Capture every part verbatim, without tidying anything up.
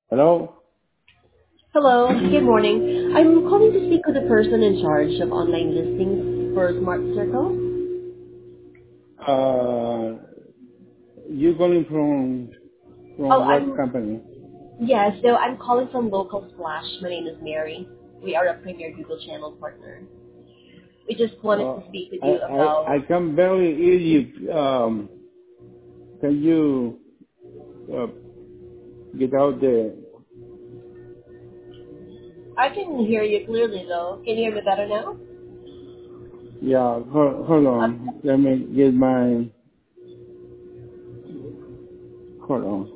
Hello? Hello, good morning. I'm calling to speak with the person in charge of online listings for Smart Circle. Uh, you calling from Oh, from what I'm, company? yeah, so I'm calling from Local Splash. My name is Mary. We are a premier Google channel partner. We just wanted Uh, to speak with I, you I I about, can barely hear you. Um, can you uh, get out the? I can hear you clearly though. Can you hear me better now? Yeah, hold, hold Uh, on. Let me get my. Hold on.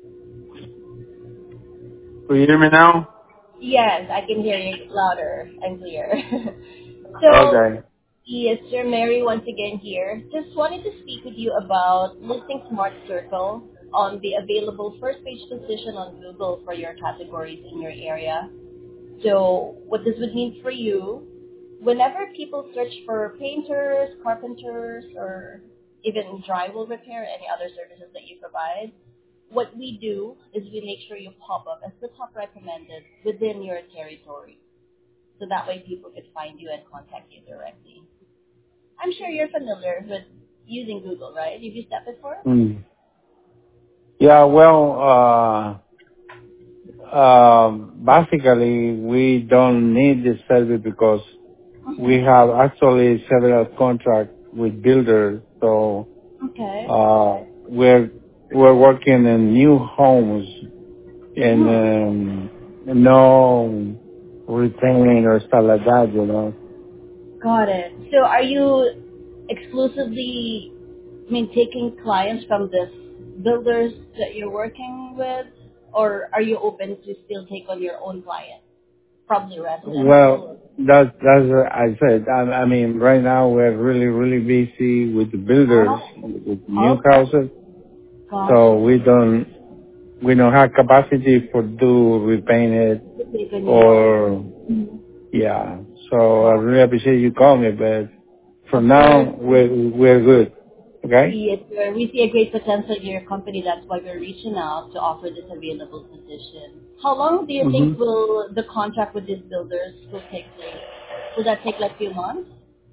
Can you hear me now? yes, I can hear you louder and clear. So, Okay. yes, Sir Mary once again here. Just wanted to speak with you about listing Smart Circle on the available first page position on Google for your categories in your area. So what this would mean for you, whenever people search for painters, carpenters, or even drywall repair, any other services that you provide, what we do is we make sure you pop up as the top recommended within your territory. So that way people could find you and contact you directly. I'm sure you're familiar with using Google, right? Have you used that before? Mm. Yeah. Well, uh, um, basically, we don't need this service because we Mm-hmm. have actually several contracts with builders, so Okay. uh, we're we're working in new homes and Mm-hmm. um, no retaining or stuff like that, you know. Got it. So are you exclusively, I mean, taking clients from this builders that you're working with, or are you open to still take on your own clients, probably Well, residential? that's that's what I said. I, I mean, right now we're really really busy with the builders with Oh, new okay. houses, Got so we it. don't we don't have capacity for do repaint it To take a new one. or yeah. So I Got really appreciate you calling me, but for Of course. now we're we're good. Okay. Yes, sir. We see a great potential in your company. That's why we're reaching out to offer this available position. How long do you hmm think will the contract with these builders will take place? Will that take like few months?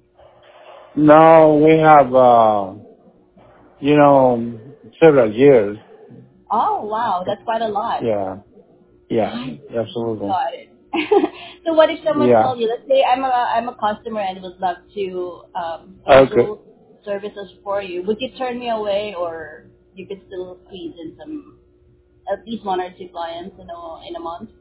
No, we have uh, you know several years. Oh, wow. That's quite a lot. Yeah, yeah, I see. absolutely. Got it. So what if someone Yeah. called you? Let's say I'm a I'm a customer and would love to um, Okay. schedule services for you. Would you turn me away, or you could still squeeze in some at least one or two clients in a in a month?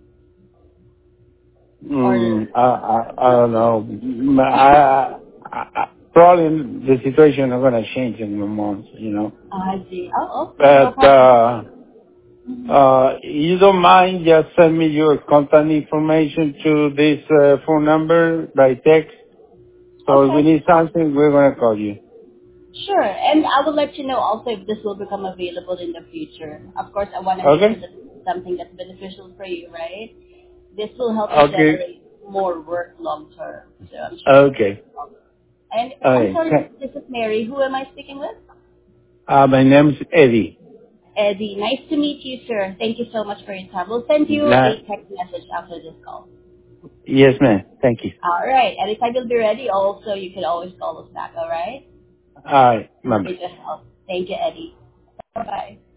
Or Mm, I, I I don't know. Mm, I, I, I probably the situation is gonna change in a month, you know. I see. Oh, okay. No But problem. uh, uh, you don't mind just send me your contact information to this uh, phone number by text. So if we Okay. need something, we're gonna call you. Sure. And I will let you know also if this will become available in the future. Of course, I want to make sure Okay. that it's something that's beneficial for you, right? This will help you Okay. generate more work long term. So I'm sure you can. Okay. And I'm Okay. sorry, this is Mary. Who am I speaking with? Uh, my name's Eddie. Eddie. Nice to meet you, sir. Thank you so much for your time. We'll send you Nah, a text message after this call. yes, ma'am. Thank you. All right. Anytime you'll be ready, also, you can always call us back, all right? All right. Bye. Happy to help. Thank you, Eddie. Bye-bye.